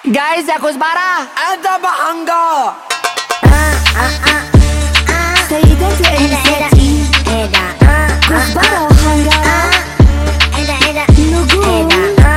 جايز يا كزبرة انت بحنجة سيداتي انساتي كزبرة وحنجرة نجوم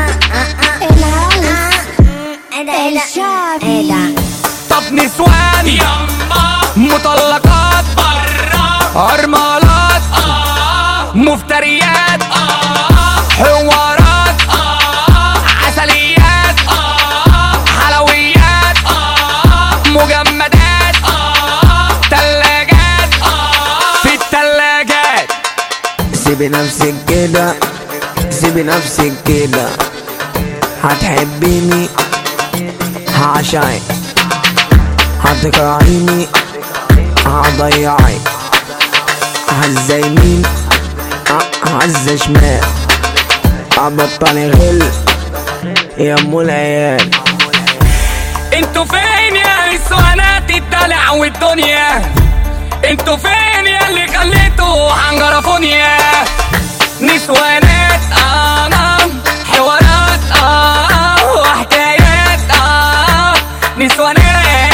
الهوس الشعبي. طب نسوان يما مطلقات برا ارملات مفتريات حوارات عسليات حلويات مجمدات تلاجات في التلاجات. سيبي نفسك كده سيبي نفسك كده، هتحبيني هعشقك، هتكرهيني هضيعك، هزة يمين هزة شمال، هبطلي غل يا ام العيال. انتوا فين يا نسوانات الدلع والدنيا؟ انتوا فين يا اللي خليتوا حنجرفونيا؟ نسوانات حوارات وحكايات نسوانات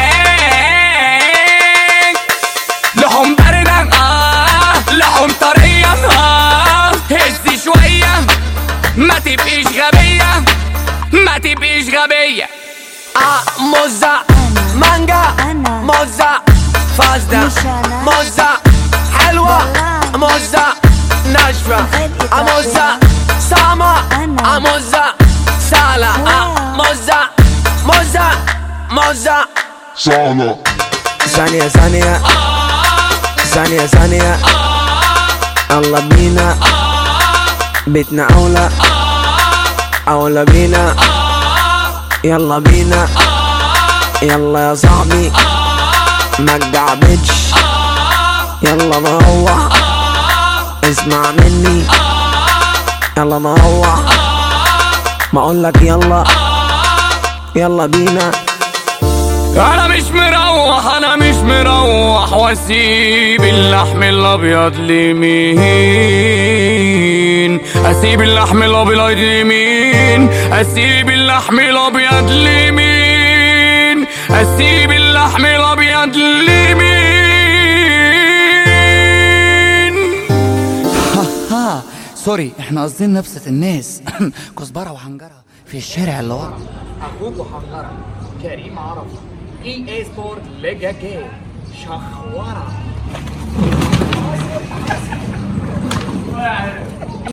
لحوم باردة لحوم طرية هزي شوية ما تبقيش غبية ما تبقيش غبية. موزة مانجا موزة فاسدة موزة حلوة موزة ناشفة موزة صامة موزة سالة موزة موزة موزة ثانية ثانية ثانية ثانية، يلا بينا بيتنا أولى أولى بينا، يلا بينا يلا يا صاحبي ما تجعبتش، يلا نروح اسمع مني، يلا نروح ما اقولك يلا يلا بينا. انا مش مروح انا مش مروح واسيب اللحم الابيض لمين؟ اسيب اللحم الابيض لمين؟ اسيب اللحم الابيض لمين؟ اسيب اللحم الابيض لمين؟ ها سوري، احنا قاصدين نبسط الناس. كزبرة وحنجرة في الشارع اللي ورا. اخوكوا حنجرة كريم عرفة EA سبورت ليجا جيم شخورة.